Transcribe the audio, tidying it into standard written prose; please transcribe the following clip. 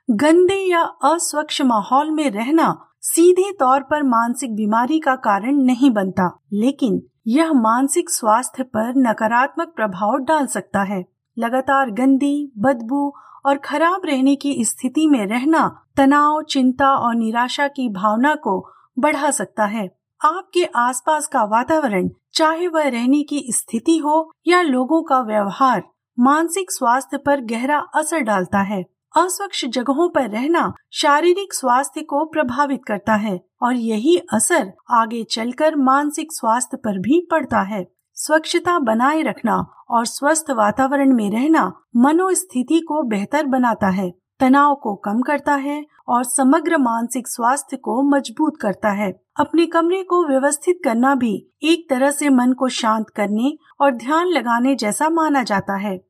गंदे या अस्वच्छ माहौल में रहना सीधे तौर पर मानसिक बीमारी का कारण नहीं बनता, लेकिन यह मानसिक स्वास्थ्य पर नकारात्मक प्रभाव डाल सकता है। लगातार गंदी, बदबू और खराब रहने की स्थिति में रहना तनाव, चिंता और निराशा की भावना को बढ़ा सकता है। आपके आसपास का वातावरण, चाहे वह रहने की स्थिति हो या लोगों का व्यवहार, मानसिक स्वास्थ्य पर गहरा असर डालता है। अस्वच्छ जगहों पर रहना शारीरिक स्वास्थ्य को प्रभावित करता है और यही असर आगे चलकर मानसिक स्वास्थ्य पर भी पड़ता है। स्वच्छता बनाए रखना और स्वस्थ वातावरण में रहना मनोस्थिति को बेहतर बनाता है, तनाव को कम करता है और समग्र मानसिक स्वास्थ्य को मजबूत करता है। अपने कमरे को व्यवस्थित करना भी एक तरह से मन को शांत करने और ध्यान लगाने जैसा माना जाता है।